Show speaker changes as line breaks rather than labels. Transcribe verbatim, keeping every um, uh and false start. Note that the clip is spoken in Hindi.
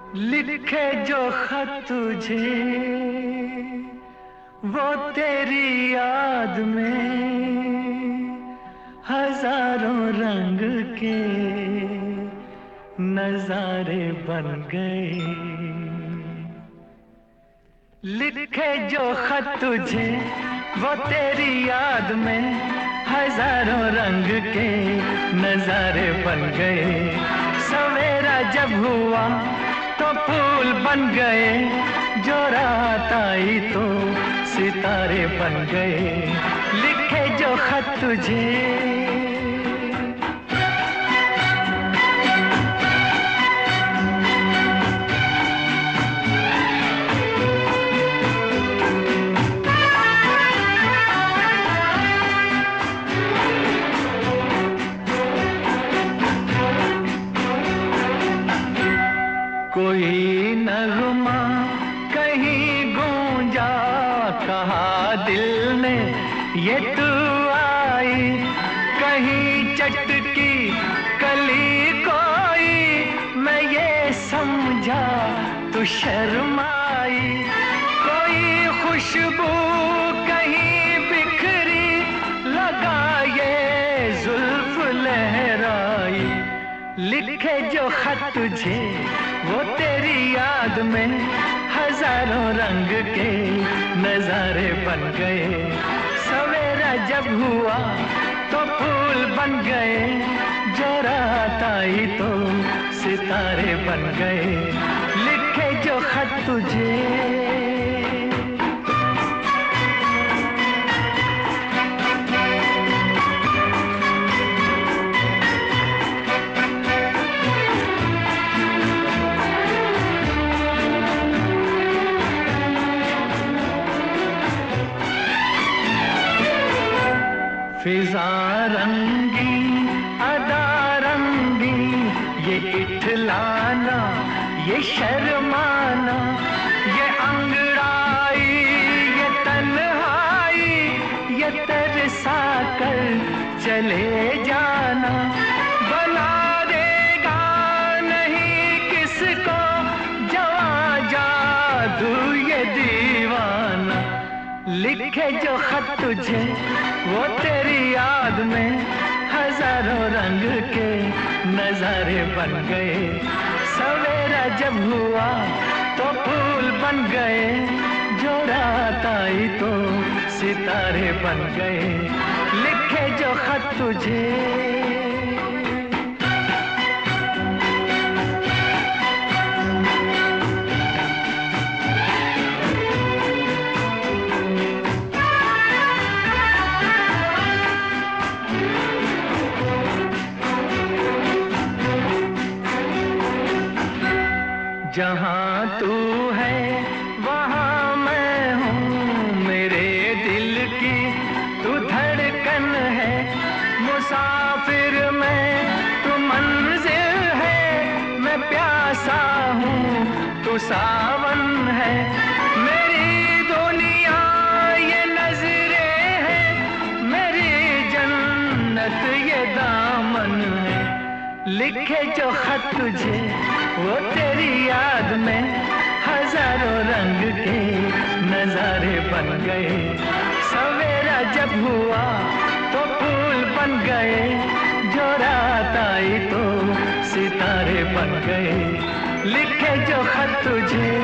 लिखे जो खत तुझे वो तेरी याद में हजारों रंग के नजारे बन गए। लिखे जो खत तुझे वो तेरी याद में हजारों रंग के नजारे बन गए। सवेरा जब हुआ तो फूल बन गए, जो रात आई तो सितारे बन गए। लिखे जो खत तुझे कोई नगमा कहीं गूंजा, कहा दिल ने ये तू आई। कहीं चटकी कली कोई, मैं ये समझा तू शर्माई। कोई खुशबू कहीं बिखरी, लगा ये जुल्फ लहराई। लिखे जो खत तुझे वो तेरी याद में हजारों रंग के नजारे बन गए। सवेरा जब हुआ तो फूल बन गए, जो रात आई तो सितारे बन गए। लिखे जो खत तुझे फिजा रंगी अदा रंगी, ये इठलाना ये शर्माना, ये अंगड़ाई ये तन्हाई, ये तरसा कर चले जाना। बना देगा नहीं किसको जवां जादू ये दीवाना। लिखे जो खत तुझे वो तेरी याद में हजारों रंग के नजारे बन गए। सवेरा जब हुआ तो फूल बन गए, जो रात आई तो सितारे बन गए। लिखे जो खत तुझे जहाँ तू है वहाँ मैं हूँ, मेरे दिल की तू धड़कन है। मुसाफिर मैं तू मंजिल है, मैं प्यासा हूँ तू सावन है। मेरी दुनिया ये नजरें हैं, मेरी जन्नत ये दामन है। लिखे जो खत तुझे वो तेरी याद में हजारों रंग के नजारे बन गए। सवेरा जब हुआ तो फूल बन गए, जो रात आई तो सितारे बन गए। लिखे जो खत तुझे